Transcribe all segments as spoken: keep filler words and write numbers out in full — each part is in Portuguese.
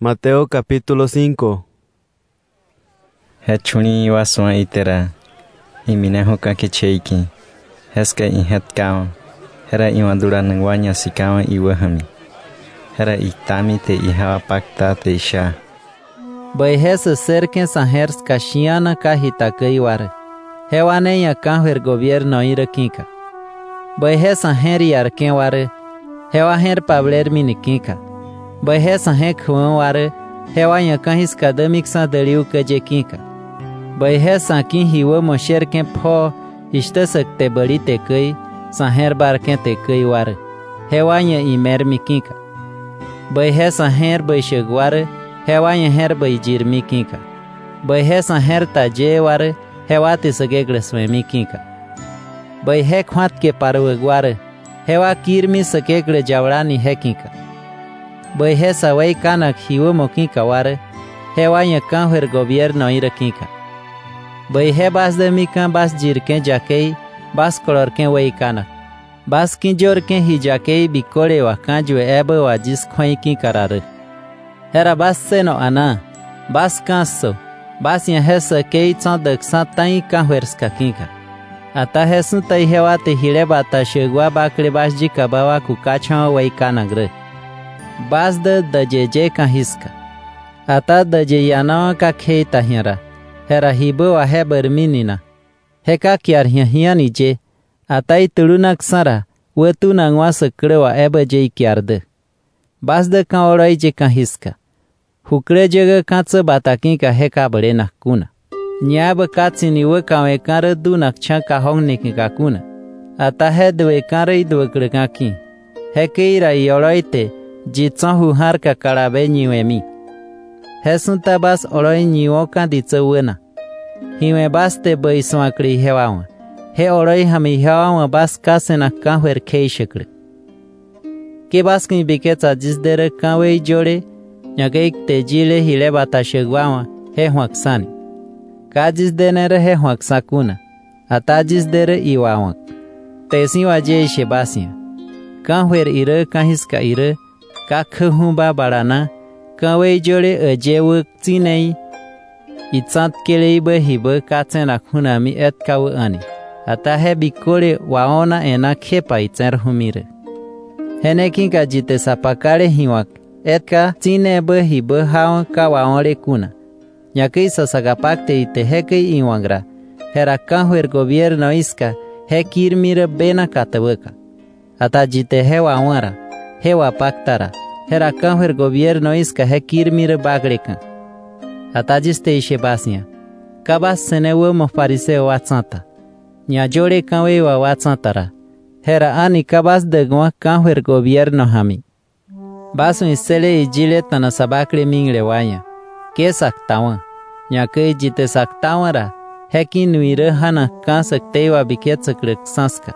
Mateo capítulo cinco. Hechuni waswa itera. Imineho kakicheiki. Heska inhetkawa. Hera iwadura nangwanya sikawa iwahami. Hera itami te ihawa pakta te isha. Bai hesa cerquen sanhers kashiana kahitakai ware. Hewane ya kahwer gobierno ira kinka. Bai hesa heri yarken ware. Hewa her pabler minikinka. Bai hesa hek huan ware. Hewa ya kahis kadamik sa daliu kajekinka. Bai hesa kin hiwa mosherken pho. Ishta sakte bali te kai. Sanher barken te kai ware. Hewa ya imer mikinka. Bai hesa her bai shagware. Hewa ya her bai jirmi kinka. Bai hesa her taje ware. Hewa te sagegla swemi kinka. Bai hek hwat ke parwagware. Hewa kirmi sagegla jawrani hekinka. Bai hesa wai kanak hiwa mokinka ware. Hewa ya kanhwer gobierno ira kinka. Bai he bas de mikan bas jirken jakei. Bas kolorken wai kanak. Bas kinjorken hijakei bikole wa kanjwe ebe wa jis khoi kinka rare. Hera bas seno ana. Bas kanso. Bas ya hesa kei tsan daksa tai kanhwerska kinka. Ata hesun tai hewa te hile bata shegwa bakle bas jika bawa kukachwa wai kanagre. Bas de dajeje kan hiska. Ata daje yanawa ka khei tahiara. Hera hibo wa heber minina. Heka kiar hiani je. Ata itulunak sara. Wetu nangwa sakre wa ebe je kiarde. Bas de kan orai je kan hiska. Hukre jega katsa batakin ka heka bade nak kuna. Nyaba katsi niwe kawe kare du nak chan ka hong niki ka kuna. Ata he dwe kare idwe kre kaki. Heke ira yoroite jitsan hu har ka karabe niwe mi. Hesunta bas oroi niwo ka ditsa wena. Hiwe bas te bai swakri hewawa. He oroi hami hewawa bas kase na kahwer kei shakre. Ke bas kin biketsa jisdere kawe jore. Nyagaik te jile hile bata shegwawa he huaksani. Kajis denere he huaksakuna. Atajis dere iwawak. Tesi waje shebasia. Kanhwer ire kahiska ire. Ka khumba barana. Kawe jole ajewuk tinei. Itzat keleibe hibe katsena khunami et kawe ani. Ata he bikole waona ena kepa itzer humire. Henekin ka jite sapakale hiwak. Etka tine be hibe hawan ka waonle kuna. Nyakei sasagapakte ite hekei inwangra. Hera kanhwer gobierno iska he kirmire bena kataweka. Ata jite he waonra. He wapaktara. Hera kanhwer gobierno iska he kirmire bagreka. Ata jiste ishe basnya. Kabas senewe mo fariseo watsanta. Nyajore kanwe wa watsantara. Hera ani kabas degwa kanhwer gobierno hami. Basu isele ijile tana sabakle mingle wanya. Ke saktawan. Nyake jite saktawan ra. Heki nuire hana kan saktewa biket sakrek sanska.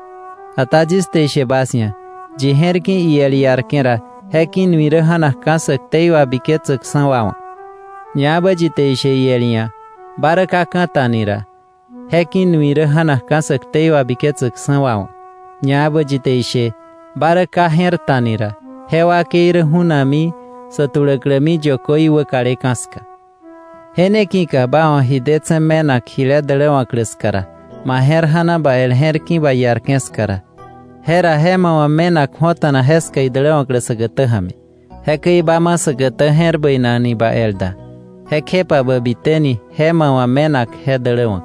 Atajis te shebasya. Jiherkin iyeliyarkin ra. Heki nuire hana kan saktewa biket saksan wawan. Nyaba jite ishe iyeliya. Baraka kan tanira. Heki nuire hana kan saktewa biket saksan wawan. Nyaba jite ishe. Baraka her tanira. Hewa keir hunami satulaklami jokoi wakale kanska. Hene kinka baon hidetsen menak hile delewa kreskara. Maher hana ba elherkin ba yarkenskara. Hera hema wa menak hotana heska idelewa kresagata hame. Heke ibama sagata her bainani ba elda. Hekepa ba biteni hema wa menak hedelewa.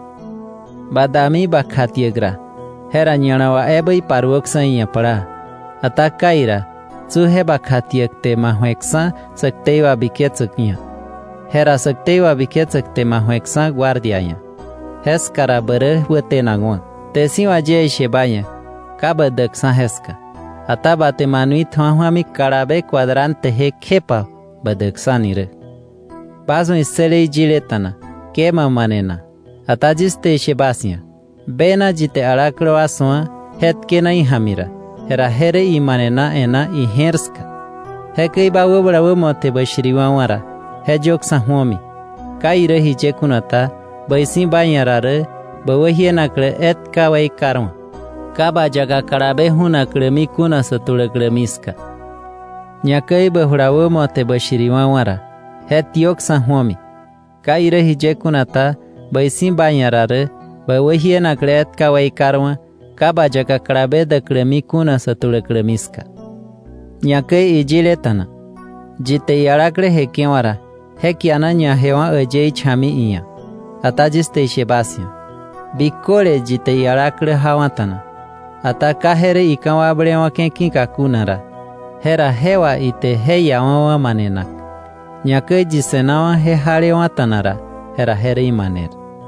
Badami ba khatiegra. Hera nyana wa ebai parwoksa iya para. Atakaira. Suhe bakhatiak te mahueksa saktewa biketsakia. Hera saktewa biketsakte mahueksa guardiaya. Heskara bere wete nangwa. Tesi waje shebaya. Kaba daksa heska. Ataba te manui thwahwami karabe cuadrante he kepa badaksa nire. Bazo isele jiletana. Kema manena. Atajiste shebasya. Bena jite arakro aswa hetkena ihamira. Hera here imanena ena iherska. Hekei bawo brawo mote bashriwa wara. Hejok sahwomi. Kaire hije kunata. Baisi bayarare. Bawahie nakle et kawai karma. Kaba jaga karabe hunakle mikuna satule kremiska. Nyakai bahurawo mote bashiriwa wara. He tiok sanhuami. Ka ira hije kunata baisim banyarare bawahie naklet ka waikarwa ka bajaka krabe da kremi kuna sature kremiska. Nyakai ijile tana. Jite yarakre hekiwara. Hekiana nyahewa ajei chami iya. Ata jiste shebasya. Bikore jite yarakre hawatana. Ata kahere ikawa brewa kenki kakunara. Hera hewa ite heya wawa manenak. Nyakai jisenawa he harewa tanara. Hera here imaner.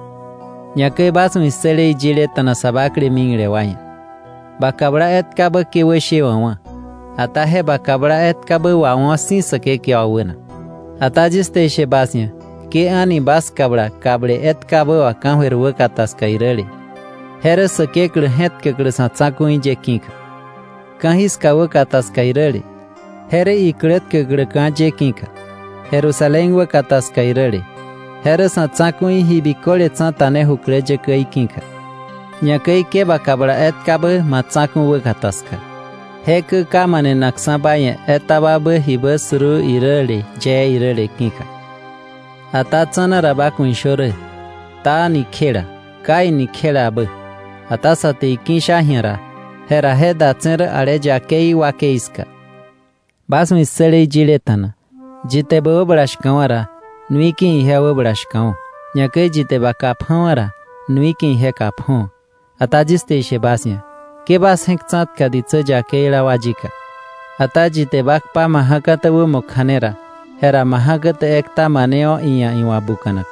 Nyakai basu isele ijile tana sabakre mingre waya. Bakabra et kaba kewe shewawa. Ata he bakabra et kaba wawa sin sake kiawena. Ata jiste shebasya. Ke ani bas kabra kabre et kaba wa kanwer wakatas kairele. Hera sake kre het kekre sa tsaku inje kinka. Kahis kawa katas kairele. Here ikret kekre kanje kinka. Jerusalem wa katas kairele. Here sa tsaku in hibikole tsantane hukreje kai kinka. Nyakai ke bakabra et kaba matsaku wa kataska. Hek kamane naksa baya etababa hibasru irele je irele kinka. Ata tsana rabaku inshore. Ta ni khera. Kai ni khera ba. Ata sate kinsha hira. Hera heda tsere ale jakei wakeiska. Basu isele jile tana. Jite bo brashkawara. Nuiki hewa brashkaw. Nyakai jite ba kaphawara. Nuiki he kaphaw. Ata jiste shebasya. Ke bas hek tsat kaditsa jakei la wajika. Ata jite bakpa mahakata wo mokhanera. Hera mahakata ekta maneo iya iwa bukanak.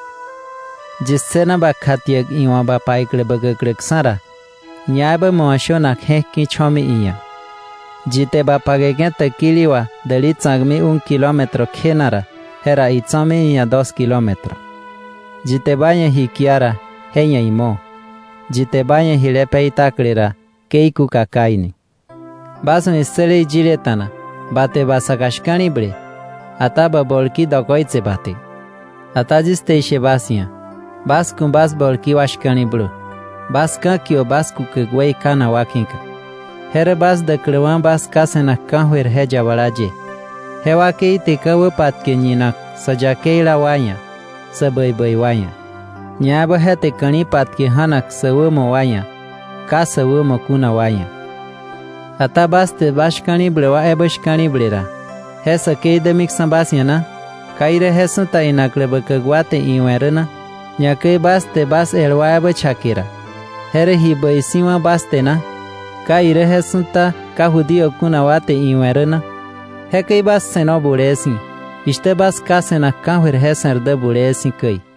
Jissena ba khatiyak iwa ba paikle bagakrek sara. Nyaba moasho nak hek ki chomi iya. Jite ba pagegen takiliwa dalit sangmi un kilometro khenara. Hera itsami iya dos kilometro. Jite banya hikiara henya imo. Jite banya hilepe itaklira keiku kakaini. Basu isele jile tana. Bate basakashkani bre. Ata ba bolki dokoitse bate. Ata jiste shebasya. Bas kum bas bolki washkani bro. Bas kankio bas kukegwei kana wakinka. Here bas deklewan bas kasena kanhwer heja walaje. Hewa kei tekawa patke nyinak sajake la wanya. Sabai bai wanya. Nyaba hete kani patke hanak sawamo wanya. Ka sawamo kuna wanya. Ata bas te bashkani blewa ebashkani blera. Hesa kei demik sambasyana. Kaire hesanta inakle bakagwate iwerena. Nyakai bas te bas elwaya bachakira. Here hi baisiwa bas te na. Kaire hesanta ka hudio kuna wate iwerena. Hekai bas seno buresi. Iste bas ka sena kanhwer heser de buresi kai.